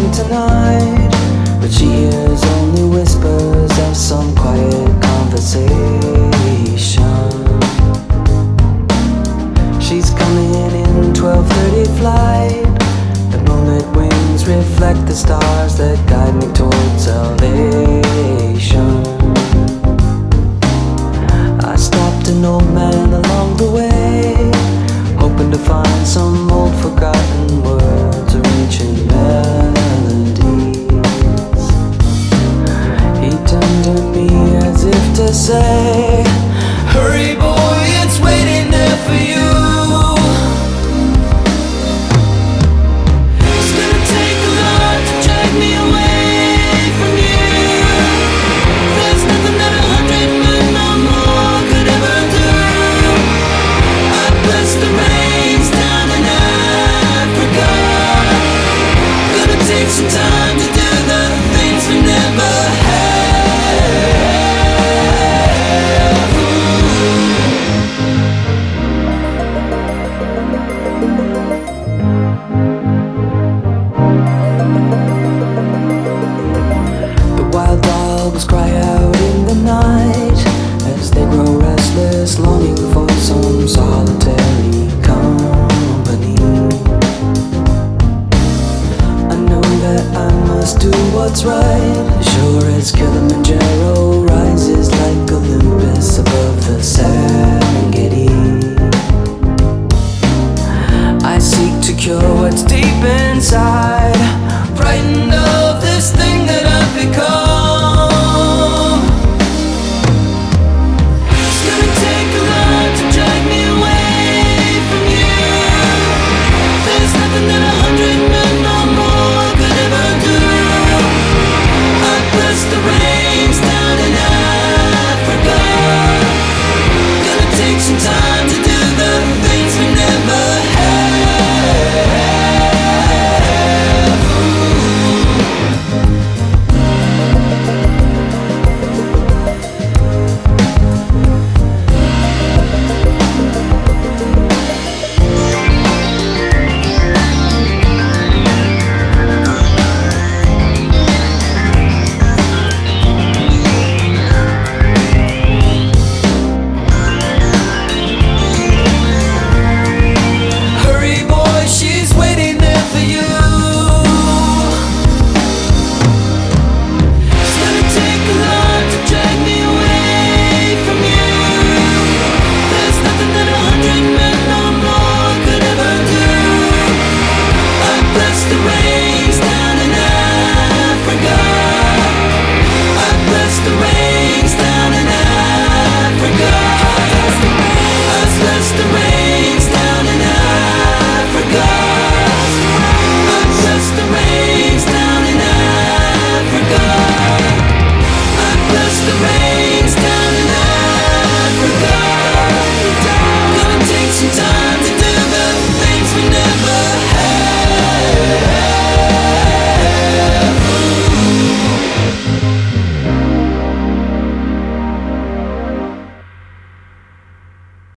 sleeping tonight, but she hears only whispers of some quiet conversation. She's coming in 12:30 flight. The moonlit wings reflect the stars that guide me towards salvation. I stopped an old man along the way, hoping to find some old forgotten words or ancient melodies. He turned to me as if to say, "Hurry boy, it's waiting there for you." Some time to do the things we never have. The wild dogs cry out in the night as they grow restless, longing for some solitary company. I must do what's right, sure as Kilimanjaro rises like Olympus above the Serengeti. I seek to cure what's deep inside.